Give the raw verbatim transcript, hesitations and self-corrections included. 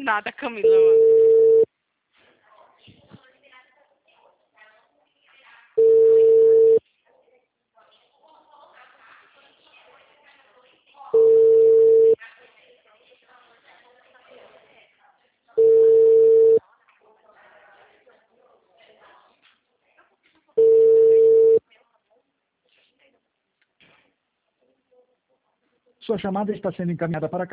nada, Camila, mano. Sua chamada está sendo encaminhada para